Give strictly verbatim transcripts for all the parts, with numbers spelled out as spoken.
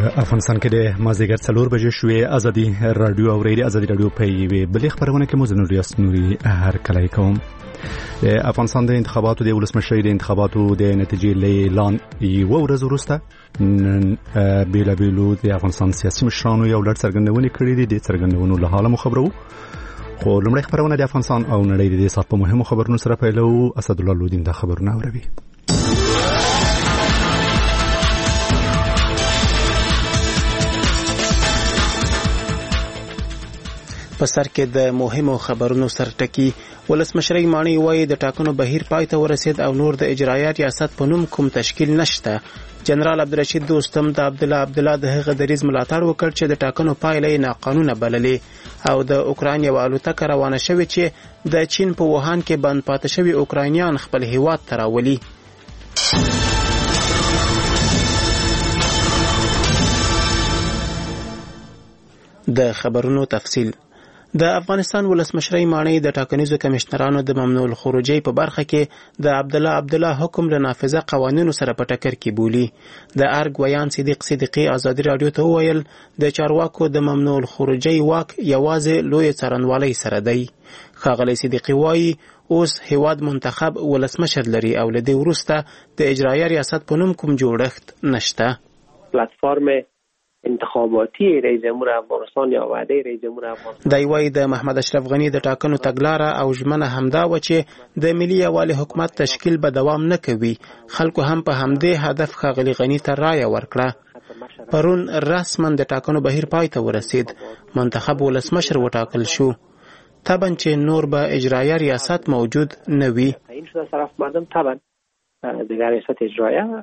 افغانستان کې د مازدیګر څلور بجې شوې ازادي رادیو او ریډیو ازادي رادیو په یوې بلې خبرونه کې مو زنور ریاست نوري هر کله کوم د افغانستان د انتخاباتو د ولسمشرۍ د انتخاباتو د نتیجې اعلان یو ورځ وروسته بیلا بیلو د افغانستان سیاسي مشرانو یو لړ څرګندونې کړې دي. د څرګندونو له حاله مو خبرو خو لومړی خبرونه د افغانستان او نړۍ د سات په مهمو خبرونو سره پیلو. اسد الله لودین دا خبرونه اوروي. په سر کې د مهمو خبرونو سرټکی ولسمشرۍ مانی وایي د ټاکنو بهیر پای ته ورسید او نور د اجرایه ریاست په نوم کوم تشکیل نشته. جنرال عبدالرشید دوستم د عبد الله عبد الله د هغه دریز ملاتړ وکړ چې د ټاکنو پایلې ناقانونه بللې او د اوکراین یو الوتکه روانه شوې چې د چین په ووهان کې بند پاتې شوي اوکراینیان خپل هیواد ته راولي. د خبرونو تفصیل. د افغانستان ولسمشرۍ مانی د ټاکنیزو کمشنرانو د ممنوع الخروجۍ په برخه کې د عبد الله عبد الله حکم له نافذه قوانینو سره په ټکر کې بولی. د ارګ ویان صدیق صدیقی ازادي رادیو ته وویل د چارواکو د ممنوع الخروجۍ واک یوازې لوی څارنوالۍ سره دی. ښاغلی صدیقی وایي اوس هیواد منتخب ولسمشر لري او له دې وروسته د اجرایه ریاست په نوم کوم جوړښت نشته. پلتفرم انتخاباتی رئیس جمهور افغانستان یا وعده رئیس جمهور افغانستان دی وایي د محمد اشرف غنی د ټاکنو تګلاره او ژمنه همدا و چې د ملي یووالي حکومت تشکیل به دوام نه کوي. خلکو هم په همدې هدف ښاغلي غنی ته رایه ورکړه. پرون رسما د ټاکنو بهیر پای ته ورسید. منتخب ولسمشر وټاکل شو. طبعا چې نور به اجرایه ریاست موجود نه وي. این شده طرف مردم طبعا دیگر ریاست اجرایه.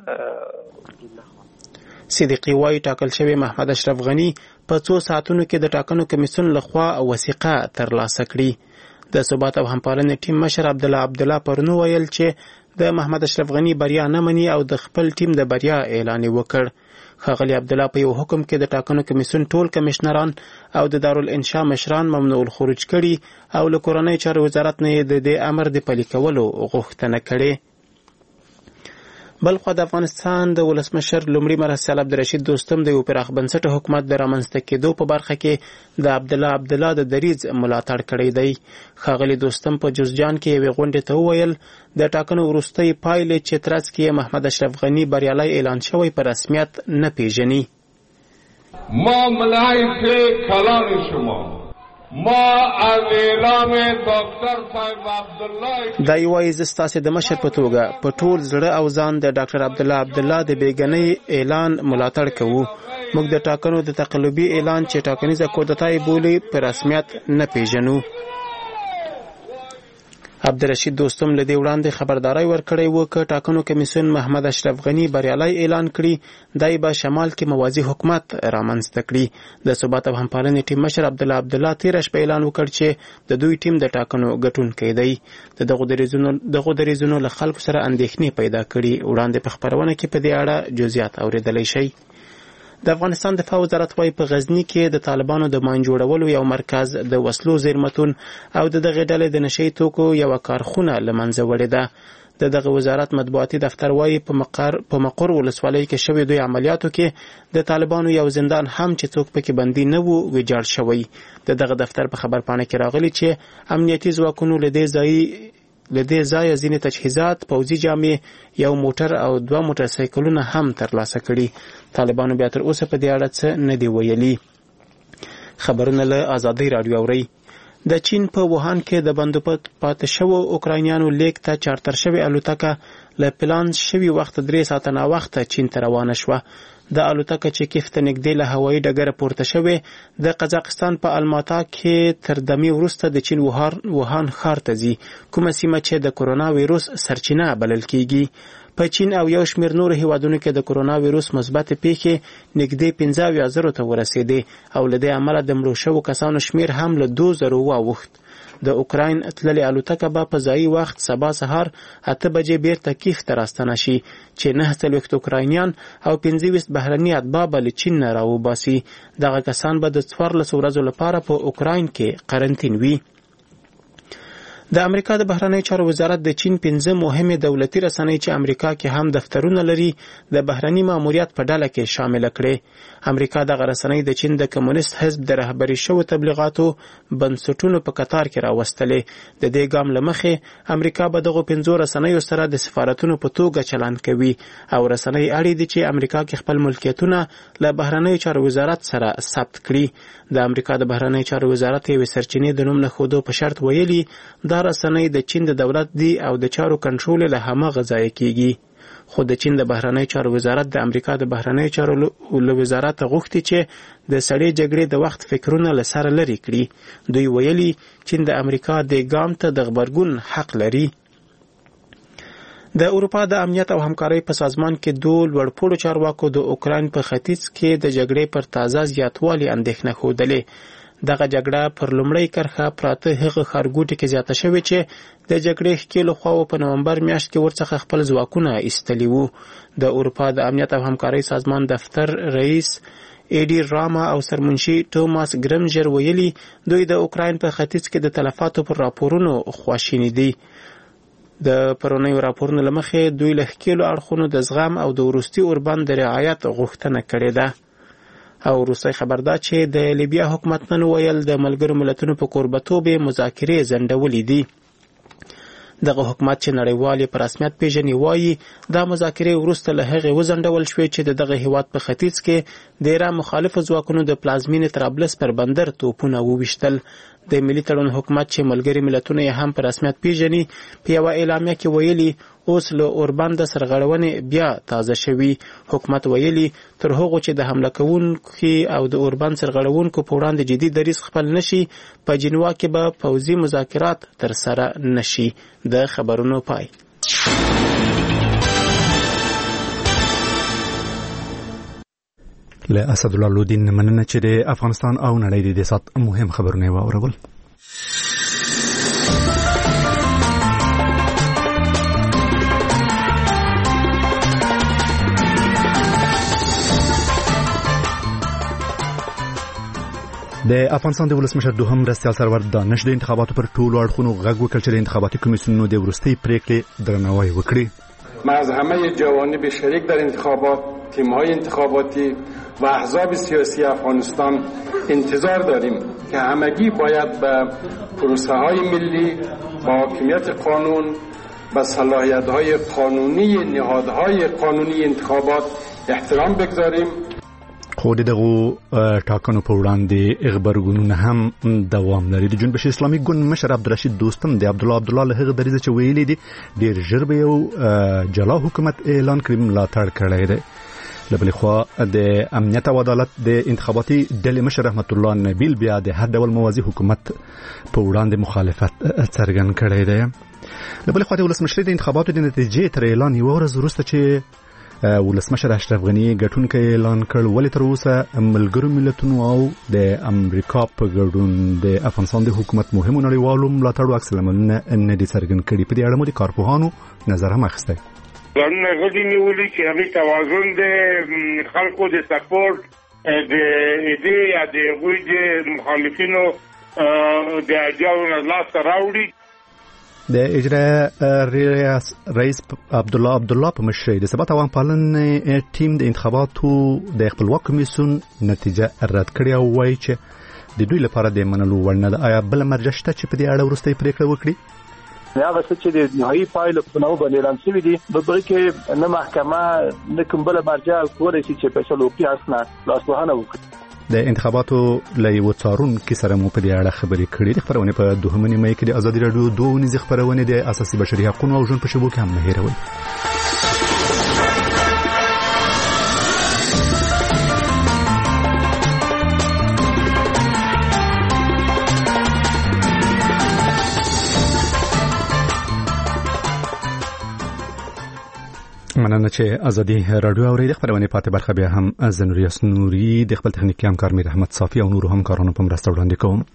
صدیقی وایي ټاکل شوی محمد اشرف غنی په څو ساعتونو کې د ټاکنو کمیسیون لخوا وثیقه ترلاسه کړي. د ثبات او همپالنې ټیم مشر عبد الله عبد الله پرونو ویل چې د محمد اشرف غنی بریا نه مني او د خپل ټیم د بریا اعلان وکړ. ښاغلی عبد الله په یو حکم کې د ټاکنو کمیسیون ټول کمشنران او د دارالانشا مشران ممنوع الخروج کړي او له کورنۍ چارو وزارت نه د دې امر د پلي کولو غوښتنه کړې. بلخو د افغانستان د ولسمشر لومړي مرستیال عبدالرشید دوستم د یو پراخ بنسټه حکومت د رامنځته کېدو په برخه کې د عبد الله عبد الله د دریځ ملاتړ کړی دی. ښاغلي دوستم په جوزجان کې یوې غونډې ته وویل د ټاکنو وروستۍ پایلې چې ترڅ کې محمد اشرف غنی بریالی اعلان شوی په رسمیت نه پیژني. ما ملایت کلام شما ما از اعلام دکتر صاحب عبدالله دا یوازې زه ستاسې د مشر په توګه په ټول زړه او ځان د ډاکټر عبدالله عبدالله د بېګنۍ اعلان ملاتړ کوو. موږ د ټاکنو د تقلبي اعلان چې ټاکنیزه کودتا یې بولي په رسمیت نه پیژنو. عبدالرشید دوستم له دې وړاندې خبرداری ورکړی و که ټاکنو کمیسیون محمد اشرف غنی بریالی اعلان کړي دی به شمال کې موازي حکومت رامنځته کړي. د ثبات او همپالنې ټیم مشر عبدالله عبدالله تېره شپه اعلان وکړ چې د دوی ټیم د ټاکنو ګټونکی دی. د دغو دریځونو دغو دریځونو له خلکو سره اندېښنې پیدا کړي. وړاندې په خپرونه کې په دې اړه جزئیات اورېدلی شئ. د افغانستان دفاع وزارت وايي په غزنی کې د طالبانو د ماین جوړولو یو مرکز د وسلو زیرمتون او د دغه ډلې د نشئی توکو یو کارخونه له منځه وړې ده. د دغه وزارت مطبوعاتي دفتر وايي په مقر په مقر ولسوالۍ کې شوی دوی عملیاتو کې د طالبانو یو زندان هم چې څوک پکې بندي نه وو ویجاړ شوی. د دغه دفتر په خبرپاڼه کې راغلی چې امنیتي ځواکونو له دې ځای له دې ځایه ځینې تجهیزات، پوځي جامې، یو موټر او دوه موټر سایکلونه هم ترلاسه کړي. طالبانو بیا تر اوسه په دې اړه څه نه دي ویلي. خبرونه له ازادۍ راډیو اورئ. د چین په ووهان کې د بندو پاتې شوو اوکراینیانو لیک ته چارتر شوې الوتکه له پلان شوي وخت درې ساعته ناوخته چین ته روانه شوه. د الوتکه چې کیف ته نږدې له هوایي ډګره پورته شوې د قزاقستان په الماتا کې تر دمې وروسته د چین ووهان ښار ته ځي، کومه سیمه چې د کرونا ویروس سرچینه بلل کیږي. په چین او یو شمېر نورو هیوادونو کې د کرونا ویروس مثبتې پیښې نږدې پنځه اویا زرو ته ورسېدې او له دې امله د مړو شوو کسانو شمېر هم له دوه زرو واوښت. د اوکراین تللې الوتکه به په ځایي وخت سبا سهار اته بجې بیرته کیف ته راستنه شي چې نهه څلوېښت اوکراینیان او پنځه ویشت بهرني اتباع به له چین نه راوباسي. دغه کسان به د څوارلسو ورځو لپاره په اوکراین کې قرنطین وي. د امریکا د بهرنی چارو وزارت د چین پنځه مهمه دولتي رسنۍ چې امریکا کې هم دفترونه لري د بهرنی ماموریت په ډله کې شامل کړي. امریکا د رسنۍ د چین د کمونیست حزب د رهبري شوو تبلیغاتو بنسټونو په قطار کې راوستلې. د دې ګام لمخې امریکا به دغه پنځو رسنیو سره د سفارتونو په توګه چلند کوي او رسنۍ اړې دي چې امریکا کې خپل ملکیتونه له بهرنی چارو وزارت سره ثبت کړي. د امریکا د بهرنی چارو وزارت یو سرچینې د نوم نه خودو په شرط ویلي دا رسنۍ د چین د دولت دی او د چارو کنټرول له همغه ځای کیږي. خو د چین د بهرنی چارو وزارت د امریکا د بهرنی چارو له وزارت غوښتي چې د سړې جګړې د وخت فکرونه له سره لري کړي. دوی ویلي چین د امریکا د ګام ته د غبرګون حق لري. د اروپا د امنیت او همکارۍ په سازمان کې دوه لوړپوړو چارواکو د اوکراین په ختیځ کې د جګړې پر تازه زیاتوالي اندېښنه ښودلې. دغه جګړه پر لومړۍ کرښه پراته هغه ښارګوټي کې زیاته شوې چې د جګړې ښکېلو خواو په نومبر میاشت کې ورڅخه خپل ځواکونه ایستلي وو. د اروپا د امنیت او همکارۍ سازمان دفتر رئیس ایډی راما او سرمنشي توماس ګرمجر ویلي دوی د اوکراین په ختیځ کې د تلفاتو پر راپورونو خواشیني دي. د پرونیو راپورونو لمخې دوی له ښکېلو اړخونو د زغم او د وروستي اوربند د رعایت غوښتنه کړې ده. او وروستی خبر دا چې د لیبیا حکومت نن ویل د ملګرو ملتونو په کوربتوب مذاکرې ځنډولې دي. دغه حکومت چې نړیوال په رسمیت پیژني وایي دا مذاکرې وروسته له هغې وځنډول شوې چې د دغه هیواد په ختیځ کې د ایران مخالفو ځواکونو د پلازمینې طرابلس پر بندر توپونه وویشتل. د ملي تړون حکومت چې ملګري ملتونه یې هم په رسمیت پیژني په یوه اعلامیه کې ویلي اوس له اوربند سرغړونې بیا تازه شوي. حکومت ویلي تر هغو چې د حمله کوونکو او د اوربند سرغړونکو په وړاندې جدي دریځ خپل نشي په جنوا کې به پوځي مذاکرات ترسره نشي. د خبرونو پای. له اسد الله لودین مننه چې د افغانستان او نړۍ د سات مهم خبرونه واورول. د افغانستان د ولسمشر دوهم مرستیال سرور دانش د انتخاباتو پر ټولو اړخونو غږ وکړ چې د انتخاباتي کمیسیونونو د وروستۍ پریکړې درناوی وکړي. ما از همه جوانب شریک در انتخابات، تیم‌های انتخاباتی و احزاب سیاسی افغانستان انتظار داریم که همگی باید به پروسه‌های ملی با حاکمیت قانون و صلاحیت‌های قانونی نهادهای قانونی انتخابات احترام بگذاریم. خو دغه ټاکنو په وړاندې غبرګونونه هم دوام لري. د جنوب اسلامي ګوند مشر عبدالرشید دوستم د عبدالله عبدالله له هغه دریځ چې ویلي دي ډیر ژر به یو جلا حکومت اعلان کړي ملاتړ کړی دی. له بلې خوا د امنیت او عدالت د انتخاباتي ډلې مشر رحمت الله نبیل بیا د هر ډول موازي حکومت په وړاندې مخالفت څرګند کړی دی. له بلې خوا د ولسمشرۍ د انتخاباتو د نتیجې تر اعلان یوه ورځ وروسته چې ولسمشر اشرف غني ګټونکی اعلان کړ ولې تر اوسه ملګرو ملتونو او د امریکا په ګډون د افغانستان د حکومت مهمو نړیوالو ملاتړو عکس العملونه نه دي څرګند کړي. په دې اړه مو د کارپوهانو نظر هم اخیستی. قانون غوډي نیولې چې هغه توازن د خلکو د سپورټ د دې یا د غوډ مخالفینو د اجازه نه لاس راوړي. د اجرا رئیس عبدالله عبدالله په مشرۍ د ثبات عوام پالنې ټیم د انتخاباتو د خپلواک کمیسیون نتیجه رد کړې او وایي چې د دوی لپاره د منلو وړ نه ده. آیا بله مرجع شته چې په دې اړه وروستۍ پریکړه وکړي؟ هغه څه چې د نهایي پایلو په نوم باندې اعلان شوي دي په بل کې نه محکمه نه کوم بله مرجع کولی شي چې فیصله وکړي اسنه لاسوهنه وکړي. د انتخاباتو له یو څارونکي سره مو په دې اړه خبرې کړې. د خبرونې په دوهمه نیمه کې د ازادي راډیو دوه ونیزې خبرونې د اساسي بشري حقوقو او ژوند په شبکو کې هم نه هېروئ. مننه چې ازادي راډیو اوري. د خبرونې پاتې برخه بیا هم زنوري اسنوري د خپل تخنیکي همکار میر احمد صافي او نور همکارانو په مرسته وړاندې کوم.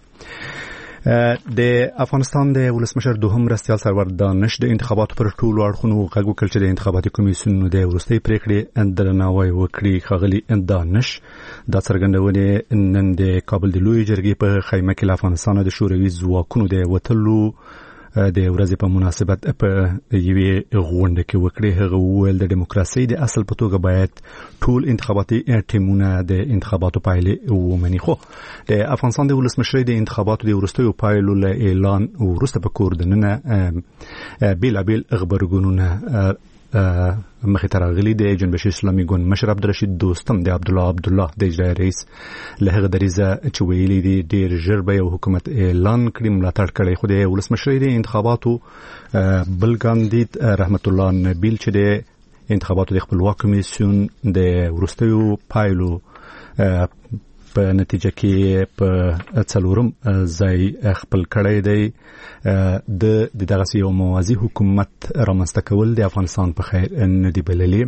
د افغانستان د ولسمشر دوهم مرستیال سرور دانش د انتخاباتو پر ټولو اړخونو غږ وکړ چې د انتخاباتي کمیسیونونو د وروستۍ پریکړې درناوی وکړي. ښاغلي دانش دا څرګندونې نن د کابل د لوی جرګې په خیمه کې له افغانستان د شوروي ځواکونو د وتلو د ورځې په مناسبت په یوې غونډه کې وکړي. هغه وویل د دیموکراسي د اصل په توګه باید ټول انتخاباتي ټیمونه د انتخاباتو پایلې ومني. خو د افغانستان د ولسمشرۍ د انتخاباتو د وروستیو پایلو له اعلان وروسته په کور دننه بیلابیل خبرګونونه مخې ته راغلي. د جنبش اسلامي ګوند مشر عبدالرشید دوستم د عبدالله عبدالله د اجرایي رئیس له هغه دریځه چې ویلي دي ډېر ژر به یو حکومت اعلان کړي ملاتړ کړی. خو د ولسمشرۍ د انتخاباتو بل کاندید رحمت الله نبیل چې د انتخاباتو د خپلواک کمیسیون د وروستیو پایلو په نتیجه کې په څلورم ځای خپل کړی دی د دغه یو موازی حکومت رامنځته کول د افغانستان په خیر نه دی بللی.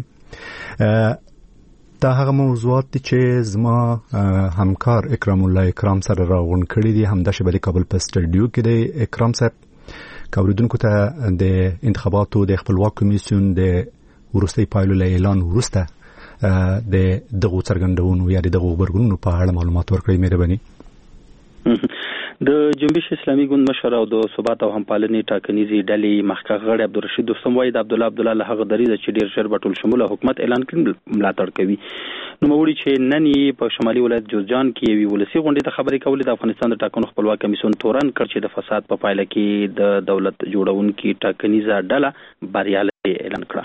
دا هغه موضوعات دي چې زما همکار اکرام الله اکرام سره راغون کړی دي. همدا شبکې کابل په سټډیو کې دی. اکرام صاحب کوریدونکو ته د انتخاباتو د خپلواک کمیسیون د وروستي پایلو له اعلان وروسته د دغه څرګندونو یا د دغه خبرګونونو په اړه معلومات ورکړئ مهرباني. د جنبش اسلامي ګوند مشر او د ثبات او همپالنې ټاکنیزې ډلې مخکښ غړی عبدالرشید دوستم وایي د عبدالله عبدالله له هغه دریځه چې ډېر ژر به ټول شموله حکومت اعلان کړي ملاتړ کوي. نوموړي چې نن یې په شمالي ولایت جوزجان کې یوې ولسي غونډې ته خبرې کولې د افغانستان د ټاکنو خپلواک کمیسیون تورن کړ چې د فساد په پایله کې د دولت جوړونکي ټاکنیزه ډله بریالۍ اعلان کړه.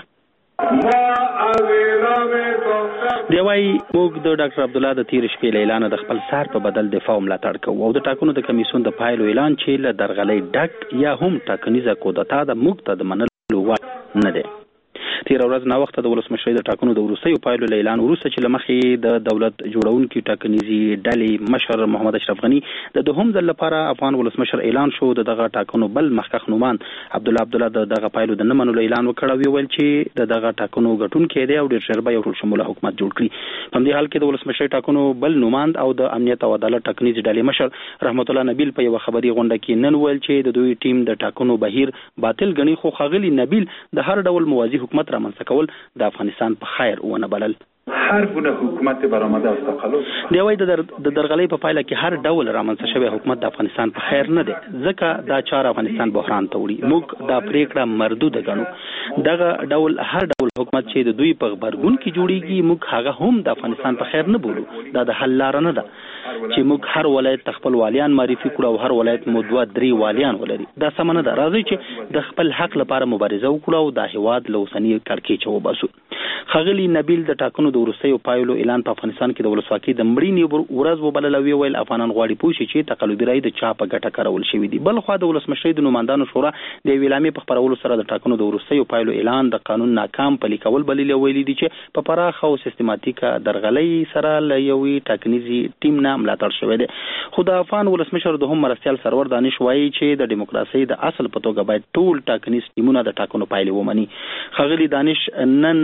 دی وايي موږ د ډاکټر عبدالله د تیر شپې له اعلان د خپل سر په بدل دفاع ملاتړ کوو او د ټاکنو د کمیسیون د پایلو اعلان چې له درغلۍ ډک یا هم ټاکنیزه کودتا د موږ ته د منلو وړ نه دی. تیر ورځ نا وخت د ولسمشرۍ د ټاکنو د وروستیو پایلو له اعلان وروسته چې لمخې د دولت جوړونکي ټاکنیزې ډلې مشر محمد اشرف غني د دوهم ځل لپاره افغان ولسمشر اعلان شو. د دغه ټاکنو بل مخکښ نومان عبدالله عبدالله د دغه پایلو د نه منلو اعلان وکړ او ویل چې د دغه ټاکنو ګټونکی دی او ډېر ژر به یو ټول شموله حکومت جوړ کړي. په همدې حال کې د ولسمشرۍ ټاکنو بل نوماند او د امنیت او عدالت ټاکنیزې ډلې مشر رحمت الله نبیل په یوه خبري غونډه کې نن ویل چې د دوی ټیم د ټاکنو بهیر باطل ګڼي. خو ښاغلي نبیل د هر ډول موازی حکومت رامنځته کول د افغانستان په خیر ونه بلل. هر گونه حکومت برآمده از تقلب دی وايي د درغلۍ په پایله کې هر ډول رامنځته شوی حکومت د افغانستان په خیر نه دی ځکه دا چاره افغانستان بحران ته وړي. موږ دا پریکړه مردوده ګڼو. دغه ډول هر ډول حکومت چې د دوی په غبرګون کې جوړیږي موږ هغه هم د افغانستان په خیر نه بولو. دا د حل لار نه ده چې موږ هر ولایت خپل والیان معرفي کړو او هر ولایت مو دوه درې والیان ولري. دا سم نه ده. راځي چې د خپل حق لپاره مبارزه وکړو او د هیواد له اوسنۍ کړکېچ وباسو. ښاغلي نبیل د ټاکنو د وروستیو پایلو اعلان په افغانستان کې د ولسواکۍ د مړینې ورځ وبلله. ویل افغانان غواړي پوه شي چې تقلبي رایې د چا په ګټه کارول شوي دي. بل خوا د ولسمشرۍ د نوماندانو شورا د یوې اعلامیې په خپرولو سره د ټاکنو د وروستیو پایلو اعلان د قانون ناکام پلي کول بللي. ویلي دي چې په پراخه او سیستماتیکه درغلۍ سره له یوې ټاکنیزې ټیم نه ملاتړ شوی دی. خو د افغان ولسمشر دوهم مرستیال سرور دانش وایي چې د دیموکراسۍ د اصل په توګه باید ټول ټاکنیز ټیمونه د ټاکنو پایلې ومني. ښاغلي دانش نن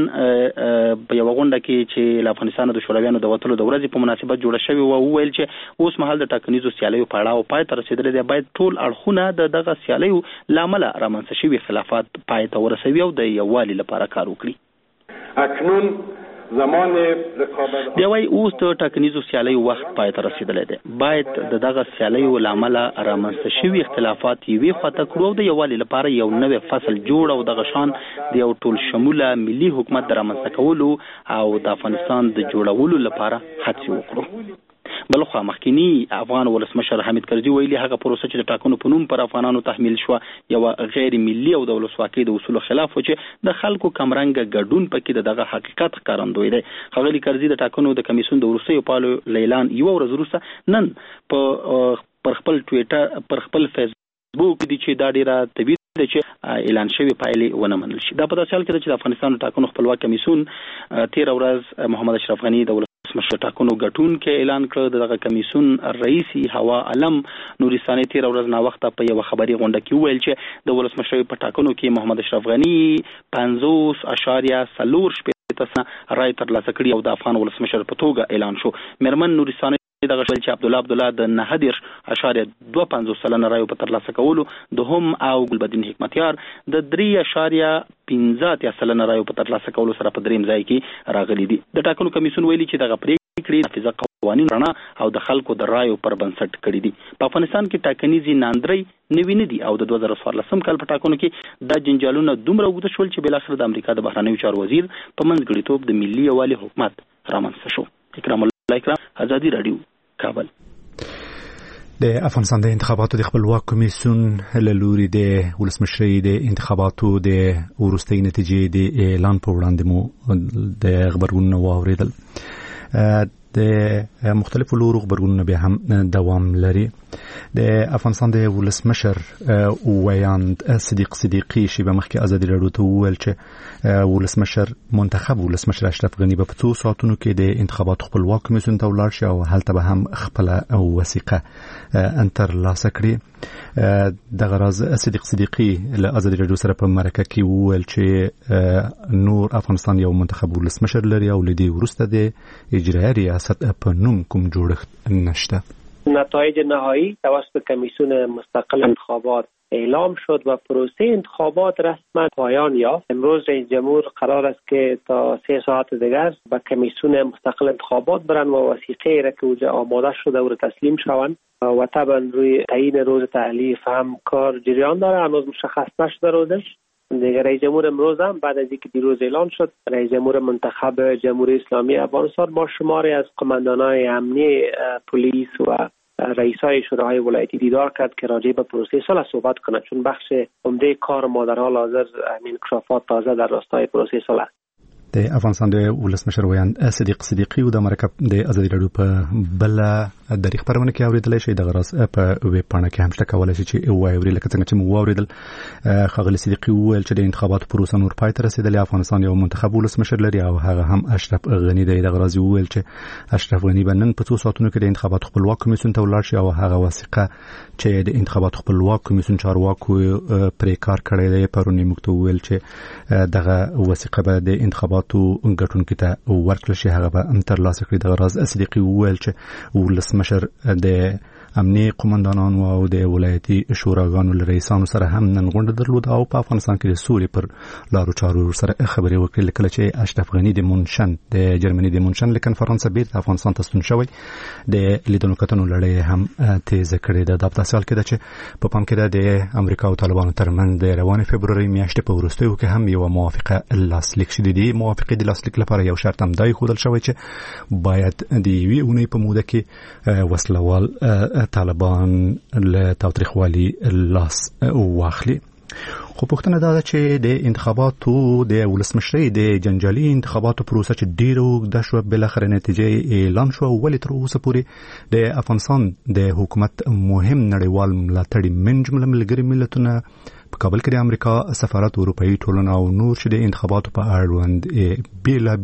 په یوه غونډه کې چې له افغانستان د شورویانو د وتلو د ورځې په مناسبت جوړه شوې وه وویل چې اوس مهال د ټاکنیزو سیالیو پړاو پای ته رسېدلی دی. باید ټول اړخونه د دغه سیالیو له امله رامنځته شوي خلافات پای ته ورسوي او د یووالي لپاره کار وکړي. اکنون زمان رقابت دی وايي اوس د ټاکنیزو سیالیو وخت پای ته رسېدلی دی. باید د دغه سیالیو له امله رامنځته شوي اختلافات یوې خواته کړو او د یووالي لپاره یو نوی فصل جوړ او دغه شان د یو ټول شموله ملي حکومت د رامنځته کولو او د افغانستان د جوړولو لپاره هڅې وکړو. بلخوا مخکینی افغان ولسمشر حمید کرزي ویلي هغه پروسه چې د ټاکنو په نوم پر افغانانو تحمیل شو یو غیر ملي او د ولسواکۍ د اصولو خلاف و چې د خلکو کمرنګ ګډون پکې دغه حقیقت ښکارندوی دی. ښاغلي کرزي د ټاکنو د کمیسیون د وروستیو پایلو اعلان یو ورځ وروسته نن په پر خپل ټویټر پر خپل فیسبوک دي چې دا ډیره طبیعي ده چې اعلان شوی پایلې ونه منل شي. دا په داسې حال کې چې د افغانستان د ټاکنو خپلواک کمیسیون تیر ورځ محمد اشرف غني د ولسمشر ټاکنو ګټونکی اعلان کړ. دغه کمیسیون رئیس هوا علم نورستاني تیر ورځ نا وخته په یوه خبري غونډه کې ویل چې د ولسمشر په ټاکنو کې محمد اشرف غني پنځوس اشاریه څلور شپېته تسنه رای ترلاسه کړي او د افغان ولسمشر په توګه اعلان شو. میرمن نورستاني دغه شول چې عبدالله عبدالله د نهه دېرش اشاریه دوه پنځوس سلنه رایو په ترلاسه کولو دوهم او ګلبدین حکمتیار د درې اشاریه پنځه اتیا سلنه رایو په ترلاسه کولو سره په دریم ځای کې راغلي دي. د ټاکنو کمیسیون ویلي چې دغه پرېکړه کړي حافظه قوانین رڼا او د خلکو د رایو پر بنسټ کړي دي. په افغانستان کې ټاکنیزې ناندرۍ نوي نه دي او د دوه زره څوارلسم کال په ټاکنو کې دا جنجالونه دومره اوږده شول چې بالاخره د امریکا د بهرنیو چارو وزیر په منځګړیتوب د ملي یووالي حکومت رامنځته شو. اکرام الله اکرام، ازادي رادیو، کابل. د افغانستان د انتخاباتو د خپلواک کمیسیون له لوري د ولسمشرۍ د انتخاباتو د وروستۍ نتیجې د اعلان په وړاندې مو د خبرونه واوریدل. د مختلفو لورو خبرونه به هم دوام لري. د افغانستان د ولسمشر ویاند صدیق صدیقی شی به مخکې ازادي رادیو ته وویل چې ولسمشر منتخب ولسمشر اشرف غنی به په څو ساعتونو کې د انتخاباتو خپلواک کمیسیون ته ولاړ شي او هلته به هم خپل وثیقه انتر لاسه کړي. د غراز صدیق صدیقی له ازادي رادیو سره په مرکه کې وویل چې نور افغانستان یو منتخب ولسمشر لري او لدی ورسته د اجرایي ریاست په نوم کوم جوړښت نشته. نتایج نهایی توسط کمیسیون مستقل انتخابات اعلام شد و پروسه انتخابات رسما پایان یافت. امروز رئیس جمهور قرار است که تا سه ساعت دیگر به کمیسیون مستقل انتخابات برن و وثیقه را که اونجا آماده شده او را تسلیم شوند و طبعا روی تعیین روز تحلیف هم کار جریان داره. هنوز مشخص نشده روزش. دیگر رئیس جمهور امروز هم بعد از اینکه دیروز اعلان شد رئیس جمهور منتخب جمهوری اسلامی افغانستان با شماری از قماندانان امنی پلیس و رئیسای شوراهای ولایتی دیدار کرد که راجع به پروسه صلح صحبت کنند، چون بخش عمده کار ما در حال حاضر همین انکشافات تازه در راستای پروسه صلح. د افغانستان د ولسمشر ویاند صدیق صدیقی او د مرکه د ازادي رادیو په بل د ریښ پرونه کې اوریدل شي د غراس په ویب پاڼه کې هم شته کولای شي چې وایوري لکه څنګه چې مو اوریدل. خغلی صدیقی وویل چې د انتخاباتو پروسه نور پای ته رسیدلې. افغانستان یو منتخب ولسمشر لري او هغه هم اشرف غنی دی. د غراز وویل چې اشرف غنی به نن په څو ساعتونو کې د انتخاباتو خپلواک کمیسیون ته ولاړ شي او هغه وثیقه چې د انتخاباتو خپلواک کمیسیون چارواکو پرې کار کړی دی پرونی مکتوب ویل چې دغه وثیقه به د انتخاباتو ګټون کې ته ورکړل شي هغه به انتر لاسه کړي. د غراز صدیقی وویل چې ولسمشر د امنی قومندانانو او د ولایتي شوراګانو له رئیسانو سره هم نن غونډه درلوده او په افغانستان کې د سولې پر لارو چارو سره خبرې وکړې. کله چې اشرف غنی د مونشن د جرمني د مونشن له کنفرانس بیرته افغانستان ته ستون شوی د لیدونکو کتنو لړۍ هم تیز کړې ده. د تاسو کې ده چې په پام کې ده د امریکا او طالبانو ترمنځ د روان فبروري میاشتې په وروستیو کې هم یو موافقه لاسلیک شوه. د موافقې د لاسلیک لپاره یو شرط هم دای خودل شوی چې باید د یوې اونۍ په موده کې وسلوال طالبان له تاوتریخوالي لاس واخلي. خو پوښتنه دا ده چې د انتخاباتو د ولسمشرۍ د جنجالي انتخاباتو پروسه چې ډیره اوږده شوه بالاخره نتیجه اعلان شوه ولې تر اوسه پورې د افغانستان د حکومت مهم نړیوال ملاتړي من جمله ملګري ملتونه په کابل کې د امریکا سفارت اروپایي ټولنه او نور چې د انتخاباتو په اړوند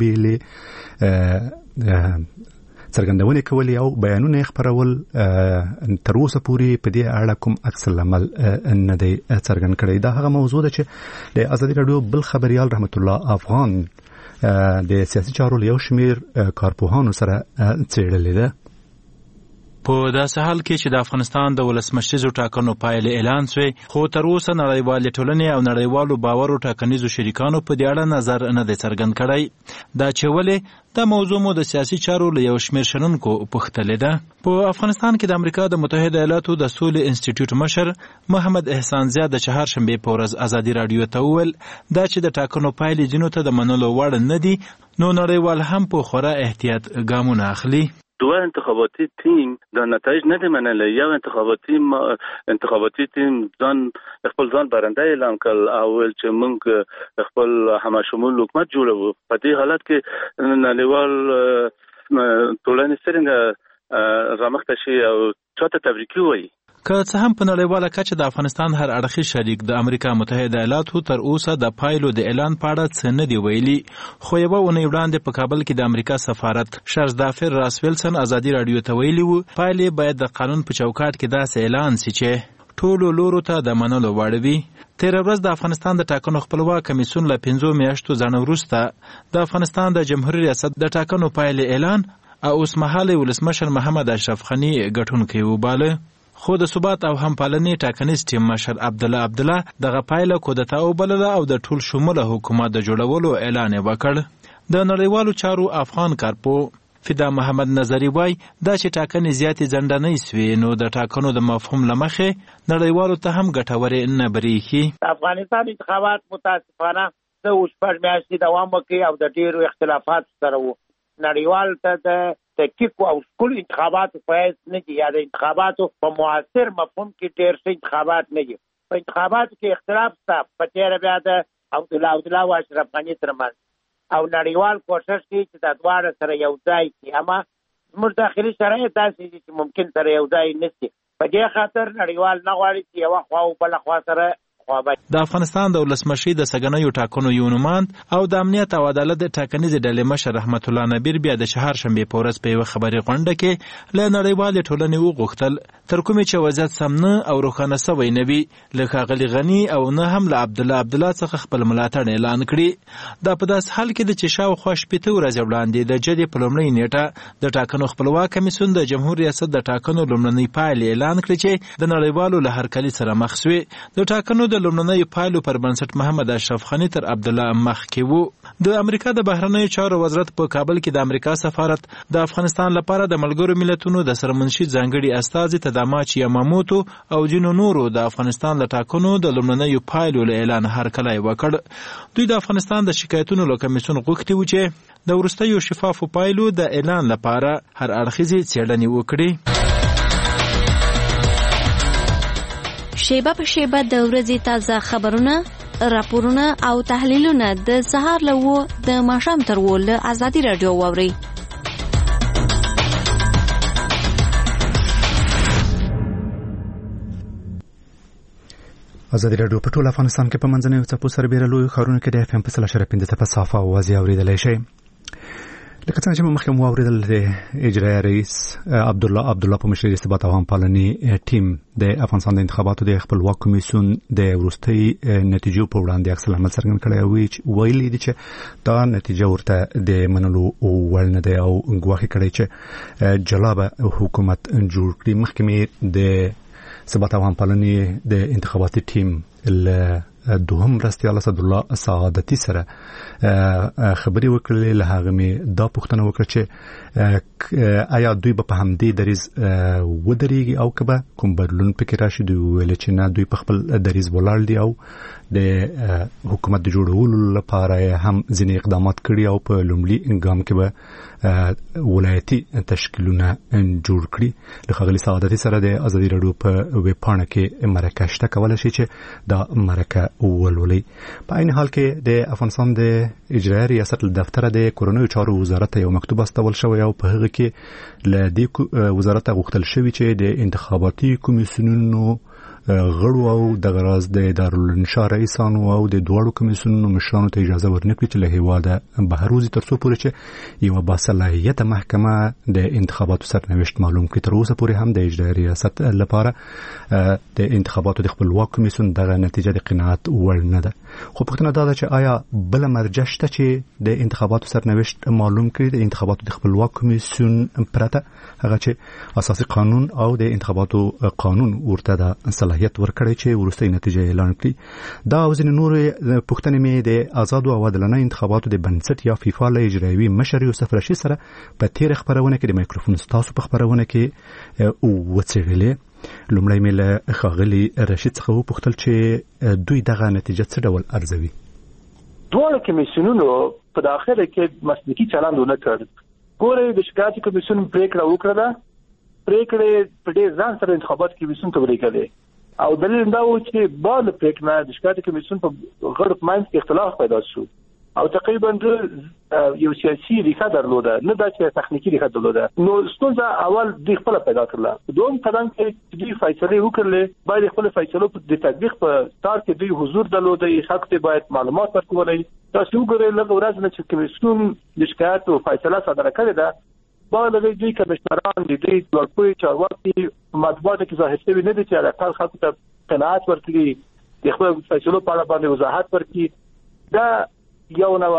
بیلابېلې څرګندونې کولې او بیانونه خبرول تر اوسه پورې په دې اړه کوم عکس العمل نه دی څرګند کړی. دا هغه موضوع ده چې د ازادي رادیو بل خبريال رحمت الله افغان د سیاسي چارو یو شمیر کارپوهانو سره څېړلې ده. په داسې حال کې چې د افغانستان د ولسمشریزو ټاکنو پایلې اعلان شوې خو تر اوسه نړیوالې ټولنې او نړیوالو باورو ټاکنیزو شریکانو په دې اړه نظر نه دی څرګند کړی. دا چې ولې دا موضوع مو د سیاسي چارو له یو شمیر شنونکو پوښتلې ده. په افغانستان کې د امریکا د متحده ایالاتو د سولې انسټیټیوټ مشر محمد احسان زیاد د چهارشنبې په ورځ ازادي رادیو ته وویل دا چې د ټاکنو پایلې ځینو ته د منلو وړ نه دي نو نړیوال هم په خورا احتیاط ګامونه اخلي. دو انتخاباتی تیم در نتایج نده منله یو انتخاباتی انتخاباتی تیم ځان خپل ځان برنده اعلان کړ او چې موږ خپل همشمول حکومت جوړو. په دې حالت کې نړیوال ټولنې څنګه رامخته شي او چاته تبریکي وایي. که څه هم په نړیواله کچه د افغانستان هر اړخیز شریک د امریکا متحده ایالاتو تر اوسه د پایلو د اعلان په اړه څه نه دی ویلي خو یوه اونۍ وړاندې په کابل کې د امریکا سفارت شرزدافر راس ویلسن ازادي رادیو ته ویلي وو پایلې باید د قانون په چوکاټ کې داسې اعلان سي چې ټولو لورو ته د منلو وړ وي. تېره ورځ د افغانستان د ټاکنو خپلواک کمیسیون له پنځو میاشتو ځنډ وروسته د افغانستان د جمهوریت ریاست د ټاکنو پایلې اعلان او اوسمهالی ولسمشر محمد اشرف غنی ګټونکی وباله. خو د ثبات او همپالنې ټاکنیز ټیم مشر عبدالله عبدالله دغه پایله کودتا وبلله او د ټول شموله حکومت د جوړولو اعلان یې وکړ. د نړیوالو چارو افغان کارپو فدا محمد نظری وای دا چې ټاکنې زیاتې ځنډنۍ سوې نو د ټاکنو د مفهوم لمخې نړیوالو ته هم ګټورې نه بریښي. افغانستان انتخابات متاسفانه د اوس پر میاشتې دوام وکړي او د ډیرو اختلافات سره وو. نړیوال ته د تحقیق او ټول انتخابات فایز نه دي یا د انتخاباتو په معاصر مفهوم کې ډیر څه انتخابات نه دي. په انتخاباتو کې اختلاف شته په تیر بیا د عبدالله عبدالله او اشرف غني ترمنځ او نړیوال کوشش کوي چې د دواړو سره یو ځای شي، اما زموږ داخلي شرایط داسې دي چې ممکن سره یو ځای نه شي. په دې خاطر نړیوال نه غواړي چې یوه خوا او بله خوا سره د افغانستان د ولسمشي د سګنیو ټاکنو یو نوماند او د امنیت او عدالت د ټاکنیزې ډلې مشر رحمت الله نبیر بیا د چهارشنبې په ورځ په یوه خبري غونډه کې له نړیوالې ټولنې وغوښتل تر کومې چې وضعیت سم نه او روښانه سوی نه وي له ښاغلي غني او نه هم له عبدالله عبدالله څخه خپل ملاتړ اعلان کړي. دا په داسې حال کې ده چې شاوخوا شپېته ورځې وړاندې د جدې په لومړۍ نیټه د ټاکنو خپلواک کمیسیون د جمهور ریاست د ټاکنو لومړنۍ پایلې اعلان کړې چې د نړیوالو له هرکلي سره مخ سوې. د ټاکنو د لومړنیو پایلو پر بنسټ محمد اشرف غني تر عبدالله مخکې وو. د امریکا د بهرنیو چارو وزارت په کابل کې د امریکا سفارت د افغانستان لپاره د ملګرو ملتونو د سرمنشي ځانګړي استازي تداماچی یاماموتو او جنو نورو د افغانستان له ټاکنو د لومړنیو پایلو له اعلان هرکلی وکړ. دوی د افغانستان د شکایتونو له کمیسیون غوښتي وو چې د وروستیو شفافو پایلو د اعلان لپاره هر اړخیزې څېړنې وکړي. شیبه په شیبه د ورځې تازه خبرونه، راپورونه او تحلیلونه د سهار له وو د ماښام تر وو له ازادي راډیو واورئ. ازادي راډیو په ټول افغانستان کې په منځنیو څپو سربېره لویو ښارونو کې د اف ام په سل اشاریه پنځه په صافه اوازې اورېدلی شئ. لکه څنګه چې مخکې مو واورېدل د اجرایه رئیس عبدالله عبدالله په مشرۍ د ثبات او همپالنې ټیم د افغانستان د انتخاباتو د خپلواک کمیسیون د وروستۍ نتیجو په وړاندې عکس العمل څرګند کړی او ویلي دي چې دا نتیجه ورته د منلو وړ نه دی او ګواښ کړی چې جلا به حکومت جوړ کړي. مخکې مې د ثبات او همپالنې د انتخاباتي ټیم له دوهم مرستیال اسدالله سعادتي سره خبرې وکړلې. له هغه مې دا پوښتنه وکړه چې آیا دوی به په همدې دریځ ودرېږي او که به کوم بدلون پکې راشي. دوی وویل چې نه، دوی په خپل دریځ ولاړ دي او د حکومت د جوړولو لپاره هم ځینې اقدامات کړي او په لومړي ګام کې به ولایتي تشکیلونه جوړ کړي. له ښاغلي سعادتي سره د ازادي راډیو په ویب پاڼه کې مرکه شته، کولی شي چې دا مرکه ولولئ. په عین حال کې د افغانستان د اجرایه ریاست له دفتره د کورنیو چارو وزارت یو مکتوب استول شوی او په هغه کې له دې وزارت غوښتل شوی چې د انتخاباتي کمیسیونونو غړو او د غراز د دارالانشا رئیسانو او د دواړو کمیسیونونو مشرانو ته اجازه ورنکړي چې له هیواده بهر وځي تر څو پورې چې یوه باصلاحیته محکمه د انتخاباتو سرنوشت معلوم کړي. تر اوسه پورې هم د اجرایه ریاست لپاره د انتخاباتو د خپلواک کمیسیون دغه نتیجه د قناعت وړ نه ده. خو پوښتنه دا ده چې آیا بله مرجع شته چې د انتخاباتو سرنوشت معلوم کړي د انتخاباتو د خپلواک کمیسیون پرته، هغه چې اساسي قانون او د انتخاباتو قانون ورته د صلاحیت ورکړی چې وروستۍ نتیجه اعلان کړي. دا او ځینې نورې پوښتنې مې د آزادو او عادلانه انتخاباتو د بنسټ یا فیفا له اجرایوي مشر یوسف رشید سره په تېره خپرونه کې د مایکروفون ستاسو په خپرونه کې وڅېړلې. لومړی مې له ښاغلي رشید څخه وپوښتل چې دوی دغه نتیجه څه ډول ارزوي. دواړو کمیسیونونو په داخله کې مسلکي چلند ونه کړ. ګورئ، د شکایتي کمیسیون پرېکړه وکړه، پرېکړې په ډېر ځان سره انتخاباتي کمیسیون ته ولېږلې او دلیل دا و چې بعد پرېکړه د شکایتي کمیسیون په غړو په منځ کې اختلاف پیدا شو او تقریبا یو سیاسي ریښه درلوده، نه دا چې تخنیکي ریښه درلوده. نو ستونزه اول دوی خپله پیدا کړله. دوم قدم کې دوی فیصلې وکړلې، باید خپل فیصلو د تطبیق په تار کې دوی حضور درلوده، خلک ته باید معلومات ورکولای. تاسو وګورئ لږ ورځ نه چې کمیسیون د شکایتو فیصله صادره کړې ده، باندې دوی کمشنران دي دوی ورکوي چارواکي مطبوعات کې ظاهر شوی نه دي چې علاقه خلکو ته قناعت ورکړي، د خپل فیصلو په اړه باندې وضاحت ورکړي. دا یو نوع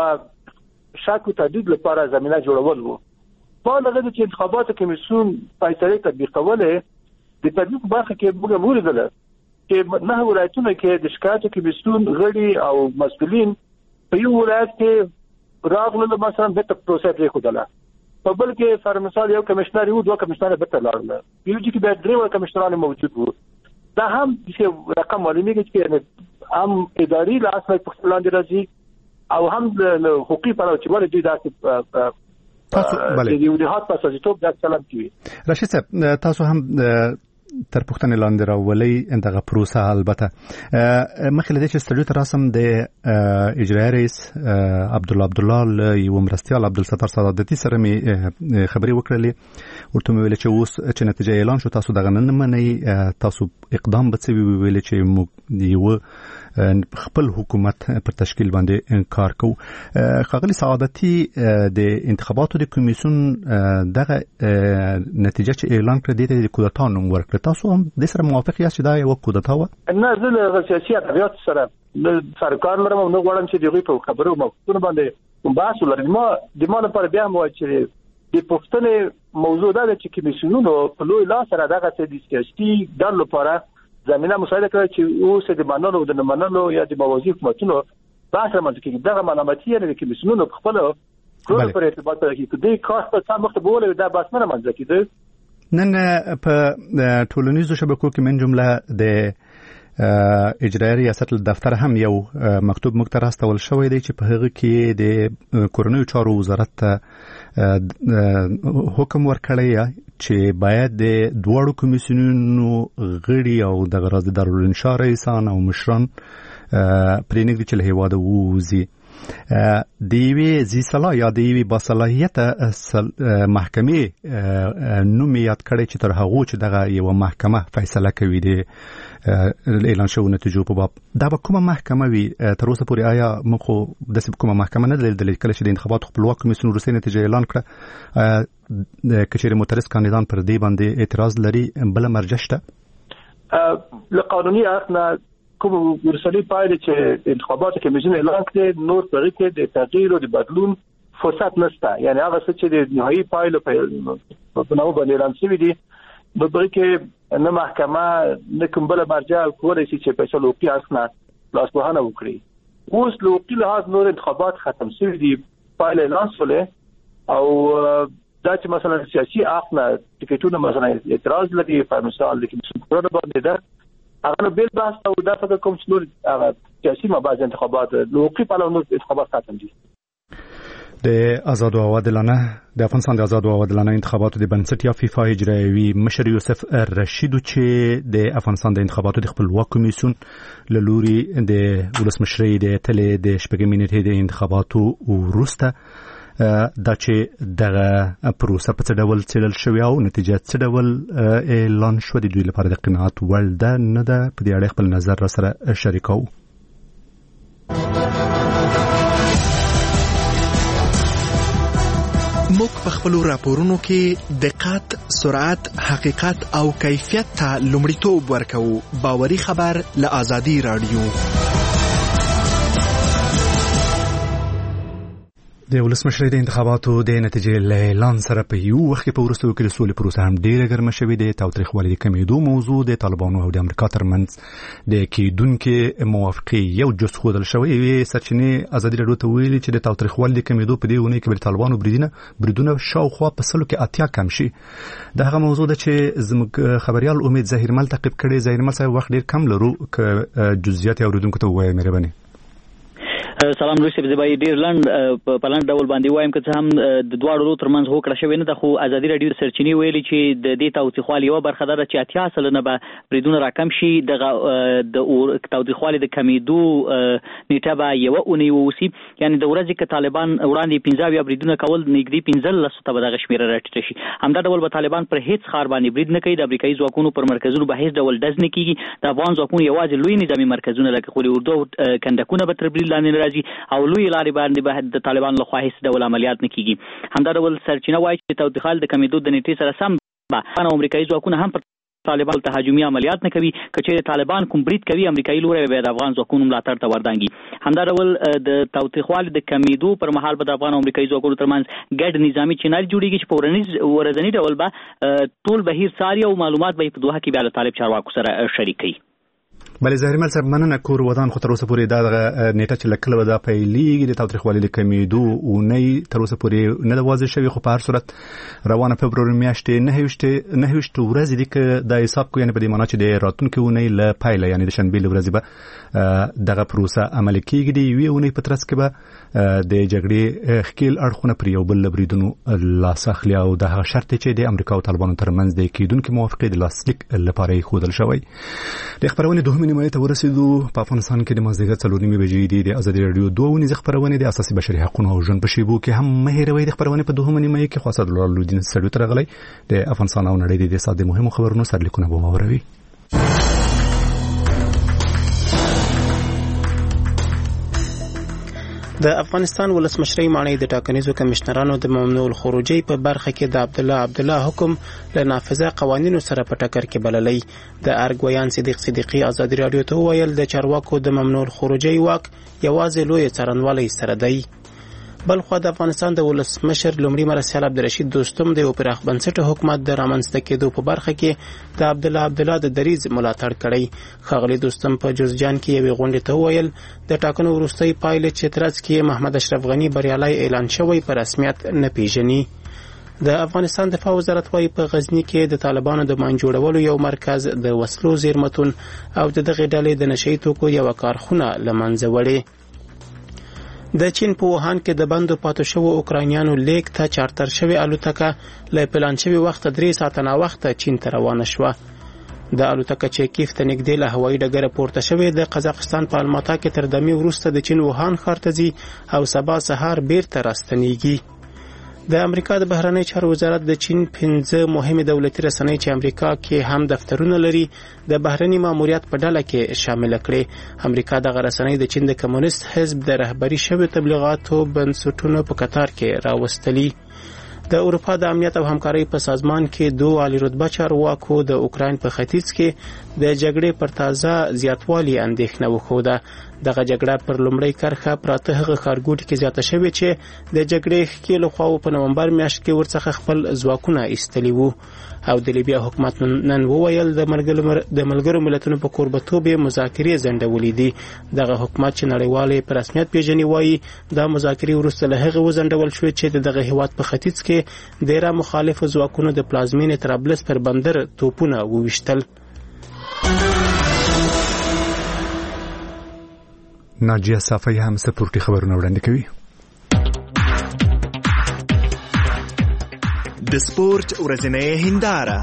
شک او تردید لپاره زمینه جوړول وو. باندې چې انتخابات کمیسیون فیصله تطبیقولې، د تطبیق برخه کې موږ ولیدل چې نه ولایتونه کې د شکایت کمیسیون غړي او مسؤلین په یو ولایت کې راغلل مثلا د پروسه پرې خدله په بل کې فر مثال یو کمشنر یو دوه کمشنر به تلاړل یو چې به درې کمشنران موجود وو دا هم چې رقم معلومیږي چې هم اداري لاس په خپل لاندې راځي او هم د حقوقي په اړه چې ولې داسې تاسو بله د وجهات په اساس ته د سلام کوي راشد صاحب تاسو هم تر پښتنې لاندې راولي دغه پروسه البته مخکې له دې چې ستړي تر رسم د اجرایي رئیس عبدالله عبدالله یو مرستیال عبدالستار سعادتي سره می خبري وکړلې ورته ویل چې اوس چې نتیجه اعلان شو تاسو دغه نن منئ تاسو اقدام به څه ویل چې موږ یو خپل حکومت پر تشکیل باندې کار کوو. ښاغلي سعادتي د انتخاباتو د کمیسیون دغه نتیجه چې اعلان کړه دې د کودتا نوم ورکړه تاسو هم د سره موافق یاست چې دا یو کودتا و؟ نه زه له سیاسي ادبیات سره سره کار لرم او نه غواړم چې دغه په خبرو موضوعونه باندې بحث ولرم. ما د ما لپاره بیا مو چې د پښتنې موضوع دا چې کمیسیونونو په لوی لاس سره دغه د سیاسي ډلو لپاره زمينه مساعده کوي چې اوس د منلو د نه منلو یا د موازی حکومتونو بحث رامنځته کوي. دغه معلوماتي نه کې مسنونو خپل ټول پر ارتباط لري چې د کار په څام وخت بوله دا بحث نه رامنځته کیږي. نن په ټولنیزو شبکو کې من جمله د اجرایي ریاست دفتر هم یو مکتوب مختار استول شوی دی چې په هغه کې د کورنیو چارو وزارت حکم ورکړی چې باید د دوړو کمیسیونونو غړي او د غراض دارالانشا رئیسان او مشران پرېنګدي چې له هیواده ووځي. د یوې ذي صلاح یا د یوې باصلاحیته محکمې نوم یاد کړی چې تر هغو چې دغه یوه محکمه فیصله کوي د اعلان شوو نتیجو په باب دا به کومه محکمه وي؟ تر اوسه پورې آیا موږ خو داسې کومه محکمه نه لیدلې کله چې د انتخاباتو خپلواک کمیسیون وروستۍ نتیجه اعلان کړه که چیرې معترض کاندیدان پر دې باندې اعتراض لري بله مرجع شته؟ له قانوني اړخ نه کوم ورسلي پایله چې انتخاباتو کمیسیون اعلان کړي نور طریقې کې د تغییر او د بدلون فرصت نشته. یعنی هغه څه چې د نهایي پایله په نوو باندې اعلان شوی دي په بل کې نه محکمه نه کوم بل مرجع کولای شي چې په څلو کې اصلا لاسوهانه وکړي. اوس له وکیل هاذ نور انتخابات ختم شوی دي پایله اعلان شولې او دا چې مثلا سیاسي اخنا ټیکټونه مثلا اعتراض لري په مثال د کمیسیون پر باندې ده هغه بل بحث او دا فکر کوم چې نور هغه سیاسي مباحث انتخابات لوقي په لور انتخابات ختم دي. د آزاد او عادلانه د افغانستان د آزاد او عادلانه انتخاباتو د بنسټ یا فیفا اجرایوي مشر یوسف رشید چې د افغانستان د انتخاباتو د خپلواک کمیسیون له لوري د ولسمشرۍ د تلې د شپږمې نیټې د انتخاباتو وروسته دا چې دغه پروسه په څه ډول څېړل شوې او نتیجه څه ډول اعلان شوه د دوی لپاره د قناعت وړ ده نه ده په دې اړه خپل نظر را سره شریکوو. موږ په خپلو راپورونو کې دقت، سرعت، حقیقت او کیفیت ته لومړیتوب ورکوو. باوري خبر له آزادي رادیو. د ولسمشرۍ د انتخاباتو د نتیجې اعلان سره په یو وخت کې په وروستیو کې د سولې پروسه هم ډېره ګرمه شوې ده. تاوتریخوالي د کمېدو موضوع د طالبانو او د امریکا ترمنځ د کېدونکې موافقې یو جز ښودل شوی. یوې سرچینې ازادي راډیو ته ویلي چې د تاوتریخوالي د کمېدو په دې اونۍ کې به د طالبانو بریدونه بریدونه شاوخوا په سلو کې اتیا کم شي. د هغه موضوع ده چې زموږ خبريال امید ظاهرمل تعقیب کړی. ظاهرمل صاحب وخت ډېر کم لرو که جزئیات اوریدونکو ته ووایې مهرباني. سلام روسي بزبای ډیر لاند په لاند ډول باندې وایم که څه هم د دواړو لورو ترمنځ هوکړه شوې نه ده خو ازادي راډیو سرچینې ویلي چې د دې تاوتریخوالي یوه برخه ده چې اتیا سلنه به بریدونه راکم شي. دغه د تاوتریخوالي د کمیدو نیټه به یوه اونۍ ووسي. یعنې د ورځې که طالبان وړاندې پنځه اویا بریدونه کول نږدې پنځلسو ته به دغه شمېره راټیټه شي. همدا ډول به طالبان پر هیڅ ښار باندې برید نه کوي. د امریکایي ځواکونو پر مرکزونو به هیڅ ډول ډز نه کېږي. د افغان ځواکونو یوازې لوی نظامي مرکزونه لکه خولي اردو کندکونه به تر برید لاندې نه راځي او لوی لارې باندې به د طالبان له خوا هیڅ ډول عملیات نه کېږي. همدا ډول سرچینه وایي چې تاوتریخوالي د کمیدو د نیټې سره سم به او امریکایي ځواکونه هم پر طالبان ته هجومي عملیات نه کوي. که چېرې طالبان کوم برید کوي امریکایي لوری به د افغان ځواکونو ملاتړ ته وردانګي. همدا ډول د تاوتریخوالي د کمیدو پر مهال به د افغان او امریکایي ځواکونو ترمنځ ګډ نظامي چینل جوړېږي چې په ورځني ورځني ډول به ټول بهیر څاري او معلومات به یې په دوحه کې بیا له طالب چارواکو سره شریکوي. بلې ظاهرمل صاحب مننه کور ودان خو تر اوسه پورې دا نیټه چې لکله به دا پیلېږي د تاوتریخوالي د کمېدو اونۍ تر اوسه پورې نه ده واضح شوې، خو په هر صورت روانه فبروري میاشتې نهه ویشتې نهه ویشت ورځې دي که دا حساب کو، یعنې په دې معنا چې د راتلونکې اونۍ له پیله یعنې د شنبې له ورځې به دغه پروسه عملي کېږي. د یوې اونۍ په ترڅ کې به د جګړې ښکېل اړخونه پر یو بل له بریدونو لاس اخلي او د هغه شرط چې د امریکا او طالبانو ترمنځ د کېدونکې موافقې د لاسلیک لپاره یې ښودل شوی. د خپرونې دوهمې نیمایي ته ورسېدو. په افغانستان کې د مازدیګر څلور نیمې بجې دي. د ازادي راډیو دوه ونیزې خپرونې د اساسي بشري حقوقو او ژوند په شیبو کې هم مه هېروئ. د خپرونې په دوهمه نیمایي کې خو اسدالله لودین سټډیو ته راغلی د افغانستان او نړۍ د ساده مهمو خبرونو سرلیکونه به واوروي. د افغانستان ولسمشرۍ ماڼۍ د ټاکنیزو کمشنرانو د ممنوع الخروجۍ په برخه کې د عبدالله عبدالله حکم له نافذه قوانینو سره په ټکر کې بللی. د ارګ ویان صدیق صدیقي ازادي راډیو ته وویل د چارواکو د ممنوع الخروجۍ واک یوازې لوی څارنوالۍ سره دی. بلخوا د افغانستان د ولسمشر لومړي مرستیال عبدالرشید دوستم د یو پراخ بنسټه حکومت د رامنځته کېدو په برخه کې د عبدالله عبدالله د دریځ ملاتړ کړی. ښاغلي دوستم په جوزجان کې یوې غونډې ته وویل د ټاکنو وروستۍ پایلې چې ترڅ کې محمد اشرف غني بریالی اعلان شوی په رسمیت نه پیژني. د افغانستان دفاع وزارت وايي په غزني کې د طالبانو د مان جوړولو یو مرکز د وسلو زیرمتون او د دغې ډلې د نشهیي توکو یوه کارخونه له منځه وړې. د چین په ووهان کې د بندو پاتې شوو اوکراینیانو لیک ته چارتر شوې الوتکه له پلان شوي وخته درې ساعته ناوخته چین ته روانه شوه. د الوتکه چې کیف ته نږدې له هوایي ډګره پورته شوې د قزاقستان په الماتا کې تر دمې وروسته د چین ووهان ښار ته ځي او سبا سهار بیرته راستنیږي. د امریکا د بهرنی چارو وزارت د چین پنځه مهمې دولتي رسنۍ چې امریکا کې هم دفترونه لري د بهرني ماموریت په ډله کې شامل کړي. امریکا دغه رسنۍ د چین د کمونیست حزب د رهبري شویو تبلیغاتو بنسټونو په قطار کې راوستلي. د اروپا د امنیت او همکارۍ په سازمان کې دوه عالی رتبه چارواکو د اوکراین په ختیځ کې د جګړې پر تازه زیاتوالي اندېښنه وښوده. دغه جګړه پر لومړۍ کرښه پراته هغه ښارګوټي کې زیاته شوې چې د جګړې ښکېلو خواو په نومبر میاشت کې ورڅخه خپل ځواکونه ایستلي وو. او د لیبیا حکومت نن وویل د ملګرو ملتونو په کوربتوب یې مذاکرې ځنډولې دي. دغه حکومت چې نړیوال په رسمیت پیژني وایي دا مذاکرې وروسته له هغې وځنډول شوې چې دغه هیواد په ختیځ کې ډېره مخالفو ځواکونو د پلازمینې طرابلس پر بندر توپونه وویشتل. ناجیه صافی هم سپورټي خبرونه وړاندې کوي. د سپورت ورځنۍ هنداره.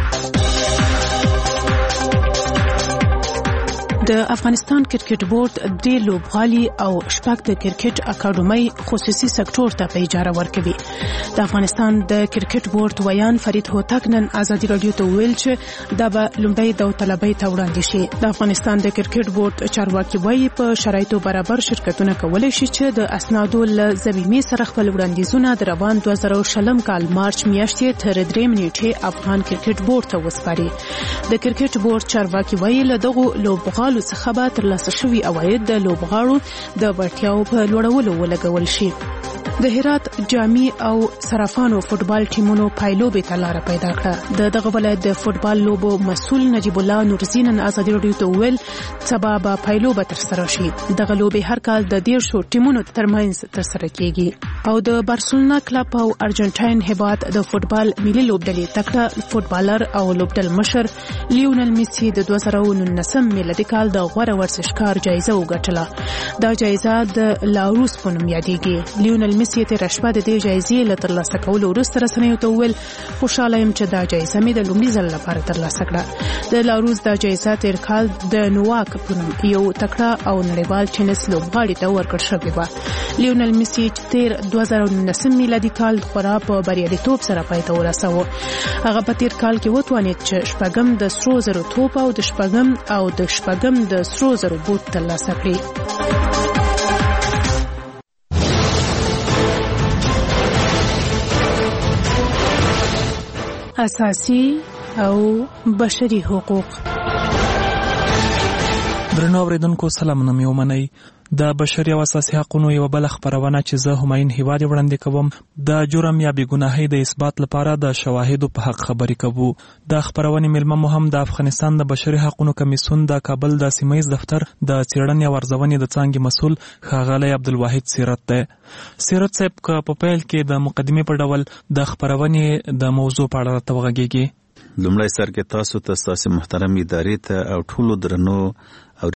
د افغانستان کرکټ بورډ د لوبغالي او شپږ د کرکټ اکاډمۍ خصوصي سکتور ته په اجاره ورکوي. د افغانستان د کرکټ بورډ ویان فرید هوتک نن ازادي راډیو ته ویل چې دا به لومړی داوطلبۍ ته وړاندې شي. د افغانستان د کرکټ بورډ چارواکي وایي په شرایطو برابر شرکتونه کولی شي چې د اسنادو له ضمیمې سره خپل وړاندیزونه د روان دوه زره شلم کال مارچ میاشتې تر درېیم نیټې افغان کرکټ بورډ ته وسپاري. د کرکټ بورډ چارواکي وایي له دغو لوبغالو څخه به ترلاسه شوي عواید د لوبغاړو د وړتیاو په لوړولو ولګول شي. د هرات جامي او صرافانو فوتبال ټیمونو پایلوبې ته لاره پیدا کړه. د دغه ولایت د فوتبال لوبو مسؤل نجیب الله نورزي نن ازادي راډیو ته وویل سبا به پایلوبه ترسره شي. دغه لوبې هر کال د دېرشو ټیمونو ترمنځ ترسره کیږي. او د بارسلونا کلب او ارجنټاین هیواد د فوتبال ملي لوبډلې تکړه فوتبالر او لوبډل مشر لیونل میسی د دوه زره نولسم میلادي کال د غوره ورزشکار جایزه وګټله. دا جایزه د لاروس په نوم یادېږي. لیونل میسی تیر شپه د دې جایزې له ترلاسه کولو وروسته رسنیو ته وویل خوشاله یم چې دا جایزه مې د لومړي ځل لپاره ترلاسه کړه. د لاروس دا جایزه تیر کال د نواک په نوم یو تکړه او نړیوال ټینس لوبغاړي ته ورکړل شوې وه. لیونل میسی تیر دوه زره نولسم میلادي کال خورا په بریالیتوب سره پای ته ورساوه. هغه په تیر کال کې وتوانید چې شپږم د سرو زرو توپ او د شپږم او د شپږم د سرو زرو بوټ ترلاسه کړي. اساسي او بشري حقوق. درنو اوریدونکو سلامونه مې ومنئ. د بشري او اساسي حقوقو یو بل خبرونه چې زه هماین هیواد وړاندې کوم د جرم یا بېګناهۍ د اثبات لپاره د شواهدو په حق خبرې کوو. د خبرونې ملمه مو هم د افغانستان د بشري حقوقو کمیسیون د کابل د سیمه‌ییز دفتر د څېړنې او ارزونې د څانګې مسؤل ښاغلی عبدالواحد سیرت دی. سیرت صاحب که په پیل کې د مقدمې په ډول د خبرونې د موضوع په اړه راته وغږیږي. لومړی سر کې تاسو ته ستاسو محترم ادارې ته او ټولو درنو